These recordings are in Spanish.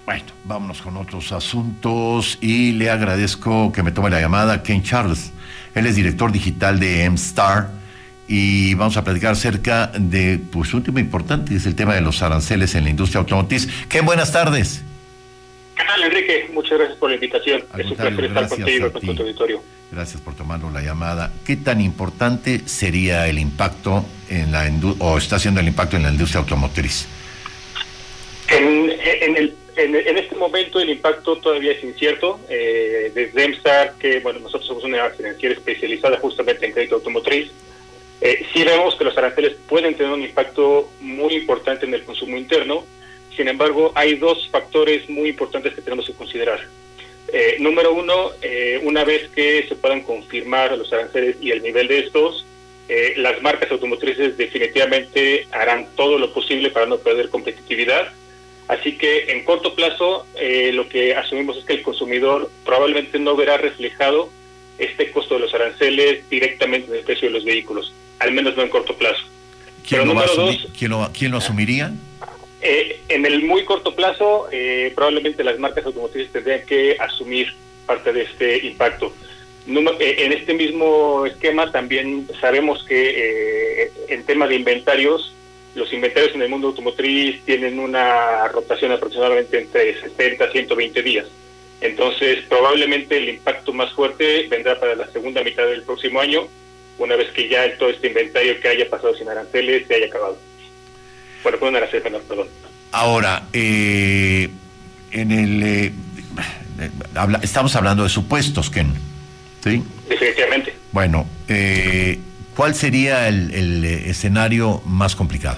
Bueno, vámonos con otros asuntos y le agradezco que me tome la llamada Ken Charles. Él es director digital de MStar y vamos a platicar acerca de, pues, un tema importante, es el tema de los aranceles en la industria automotriz. Ken, buenas tardes. ¿Qué tal, Enrique? Muchas gracias por la invitación. Es un placer estar contigo y con tu auditorio. Gracias por tomarnos la llamada. ¿Qué tan importante sería el impacto en la o está siendo el impacto en la industria automotriz? En este momento el impacto todavía es incierto. Desde MStar, que nosotros somos una financiera especializada justamente en crédito automotriz, sí vemos que los aranceles pueden tener un impacto muy importante en el consumo interno. Sin embargo, hay dos factores muy importantes que tenemos que considerar. Número uno, una vez que se puedan confirmar los aranceles y el nivel de estos, las marcas automotrices definitivamente harán todo lo posible para no perder competitividad. Así que en corto plazo lo que asumimos es que el consumidor probablemente no verá reflejado este costo de los aranceles directamente en el precio de los vehículos, al menos no en corto plazo. ¿Quién lo asumiría? En el muy corto plazo, probablemente las marcas automotrices tendrían que asumir parte de este impacto. En este mismo esquema también sabemos que en tema de inventarios, los inventarios en el mundo automotriz tienen una rotación aproximadamente entre 60 a 120 días. Entonces, probablemente el impacto más fuerte vendrá para la segunda mitad del próximo año, una vez que ya todo este inventario que haya pasado sin aranceles se haya acabado. Bueno, con un arancel menor, perdón. Ahora, estamos hablando de supuestos, Ken, ¿sí? Definitivamente. Bueno, ¿cuál sería el escenario más complicado?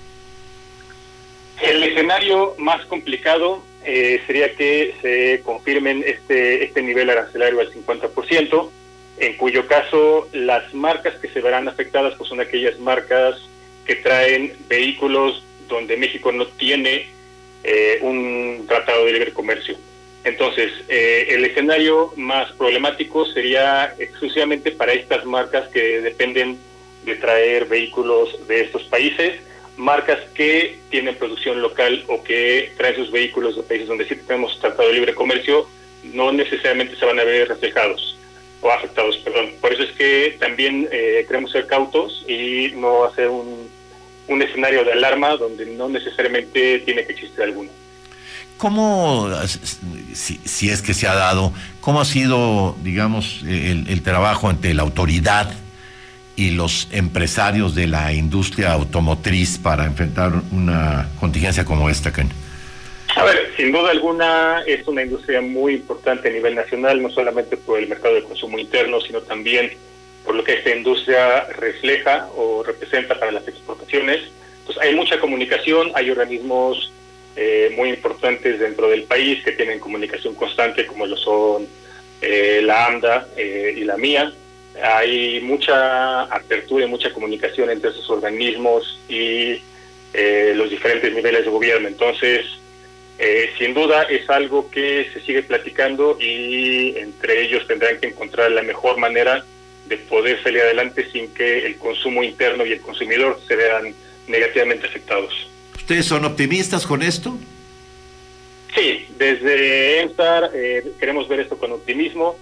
El escenario más complicado sería que se confirmen este nivel arancelario al 50%, en cuyo caso las marcas que se verán afectadas pues son aquellas marcas que traen vehículos donde México no tiene un tratado de libre comercio. Entonces, el escenario más problemático sería exclusivamente para estas marcas que dependen de traer vehículos de estos países, marcas que tienen producción local o que traen sus vehículos de países donde sí tenemos tratado de libre comercio, no necesariamente se van a ver reflejados o afectados, perdón. Por eso es que también queremos ser cautos y no hacer un escenario de alarma donde no necesariamente tiene que existir alguno. ¿Cómo, si es que se ha dado, cómo ha sido, digamos, el trabajo entre la autoridad y los empresarios de la industria automotriz para enfrentar una contingencia como esta, Ken? A ver, sin duda alguna es una industria muy importante a nivel nacional, no solamente por el mercado de consumo interno, sino también por lo que esta industria refleja o representa para las exportaciones. Entonces hay mucha comunicación, hay organismos muy importantes dentro del país que tienen comunicación constante, como lo son la AMDA y la MIA. Hay mucha apertura y mucha comunicación entre esos organismos y los diferentes niveles de gobierno. Entonces, sin duda es algo que se sigue platicando y entre ellos tendrán que encontrar la mejor manera de poder salir adelante sin que el consumo interno y el consumidor se vean negativamente afectados. ¿Ustedes son optimistas con esto? Sí, desde MStar queremos ver esto con optimismo.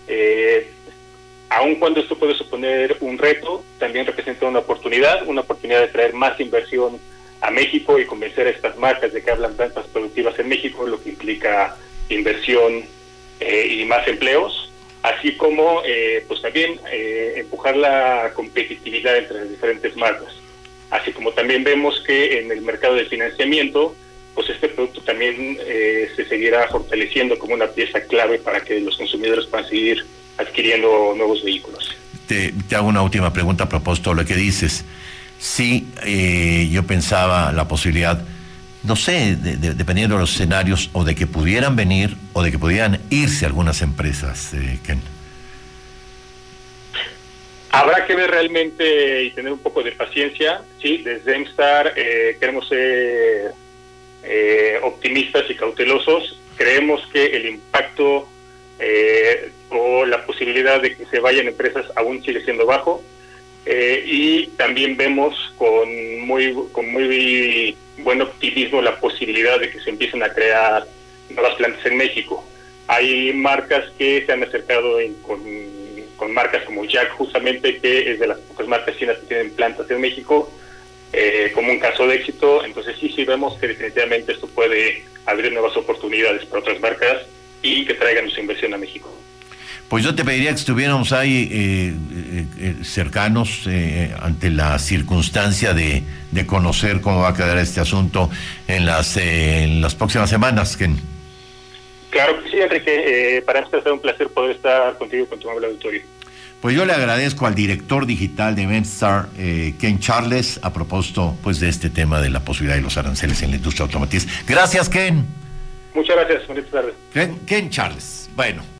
Aun cuando esto puede suponer un reto, también representa una oportunidad de traer más inversión a México y convencer a estas marcas de que hablan plantas productivas en México, lo que implica inversión y más empleos, así como pues también empujar la competitividad entre las diferentes marcas. Así como también vemos que en el mercado de financiamiento, pues este producto también se seguirá fortaleciendo como una pieza clave para que los consumidores puedan seguir adquiriendo nuevos vehículos. Te hago una última pregunta a propósito de lo que dices. Sí, yo pensaba la posibilidad, no sé, dependiendo de los escenarios, o de que pudieran venir o de que pudieran irse algunas empresas, Ken. Habrá que ver realmente y tener un poco de paciencia. Sí, desde MStar queremos ser optimistas y cautelosos. Creemos que el impacto o la posibilidad de que se vayan empresas aún sigue siendo bajo. Y también vemos con muy buen optimismo la posibilidad de que se empiecen a crear nuevas plantas en México. Hay marcas que se han acercado con marcas como Jack, justamente, que es de las pocas marcas chinas que tienen plantas en México, como un caso de éxito. Entonces sí vemos que definitivamente esto puede abrir nuevas oportunidades para otras marcas y que traigan su inversión a México. Pues yo te pediría que estuviéramos ahí cercanos ante la circunstancia de conocer cómo va a quedar este asunto en las próximas semanas, Ken. Claro que sí, Enrique. Para mí ha sido un placer poder estar contigo y con tu amable auditorio. Pues yo le agradezco al director digital de Memstar, Ken Charles, a propósito pues de este tema de la posibilidad de los aranceles en la industria automotriz. Gracias, Ken. Muchas gracias. Buenas tardes. Ken Charles. Bueno.